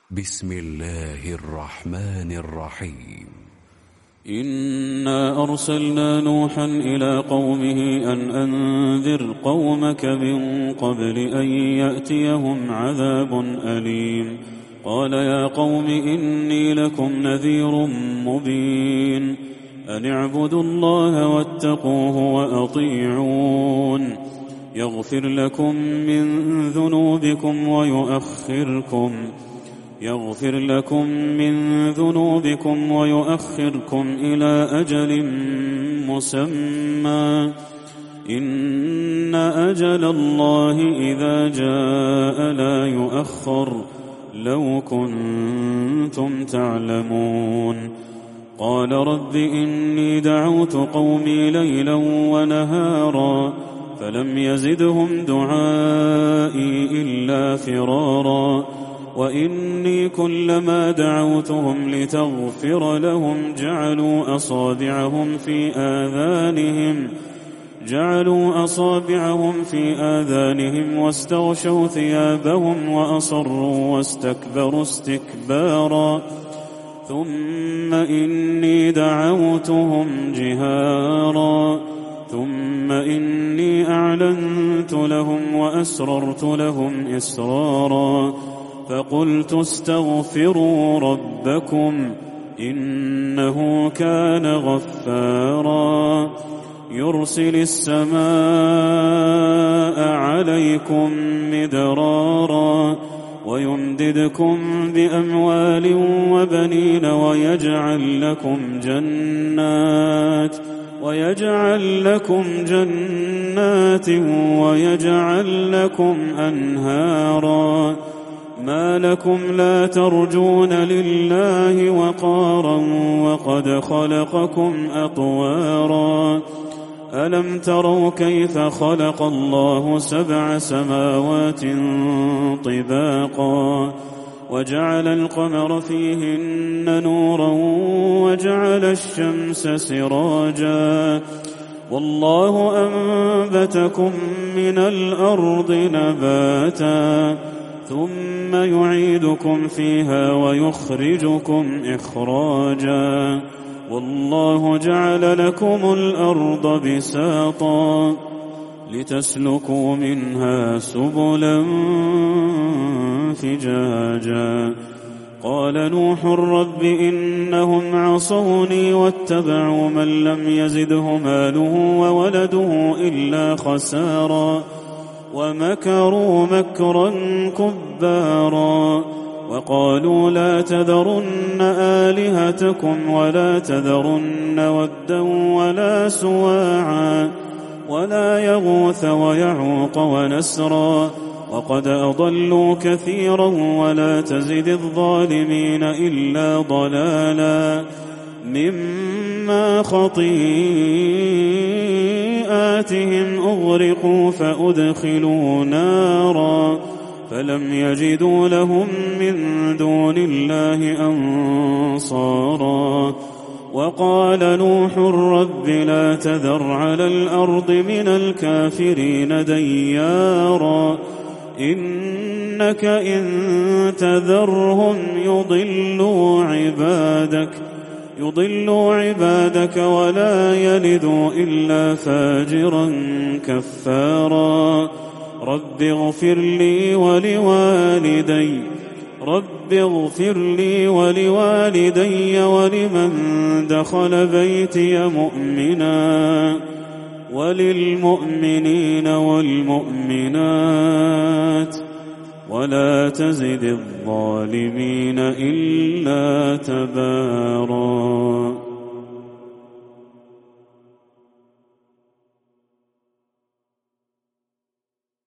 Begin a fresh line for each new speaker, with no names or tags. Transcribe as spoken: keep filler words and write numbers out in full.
بسم الله الرحمن الرحيم.
إنا أرسلنا نوحا إلى قومه أن أنذر قومك من قبل أن يأتيهم عذاب أليم. قال يا قوم إني لكم نذير مبين أن اعبدوا الله واتقوه وأطيعون يغفر لكم من ذنوبكم ويؤخركم يغفر لكم من ذنوبكم ويؤخركم إلى أجل مسمى إن أجل الله إذا جاء لا يؤخر لو كنتم تعلمون. قال رب إني دعوت قومي ليلا ونهارا فلم يزدهم دعائي إلا فرارا وإني كلما دعوتهم لتغفر لهم جعلوا أصابعهم في آذانهم جعلوا أصابعهم في آذانهم واستغشوا ثيابهم وأصروا واستكبروا استكبارا ثم إني دعوتهم جهارا ثم إني أعلنت لهم وأسررت لهم إسرارا فقلت استغفروا ربكم إنه كان غفارا يرسل السماء عليكم مدرارا ويمددكم بأموال وبنين ويجعل لكم جنات ويجعل لكم جنات ويجعل لكم أنهارا ما لكم لا ترجون لله وقارا وقد خلقكم أطوارا ألم تروا كيف خلق الله سبع سماوات طباقا وجعل القمر فيهن نورا وجعل الشمس سراجا والله أنبتكم من الأرض نباتا ثم يعيدكم فيها ويخرجكم إخراجا والله جعل لكم الأرض بساطا لتسلكوا منها سبلا فجاجا. قال نوح رب إنهم عصوني واتبعوا من لم يزده ماله وولده إلا خسارا ومكروا مكرا كبارا وقالوا لا تذرن آلهتكم ولا تذرن ودا ولا سواعا ولا يغوث ويعوق ونسرا وقد أضلوا كثيرا ولا تزد الظالمين إلا ضلالا مما خطيئاتهم أغرقوا فأدخلوا نارا فلم يجدوا لهم من دون الله أنصارا. وقال نوح رب لا تذر على الأرض من الكافرين ديارا إنك إن تذرهم يضلوا عبادك يضلوا عبادك ولا يلدوا إلا فاجرا كفارا. رب اغفر لي ولوالدي رب اغفر لي ولوالدي ولمن دخل بيتي مؤمنا وللمؤمنين والمؤمنات ولا تزد الظالمين إلا تبارا.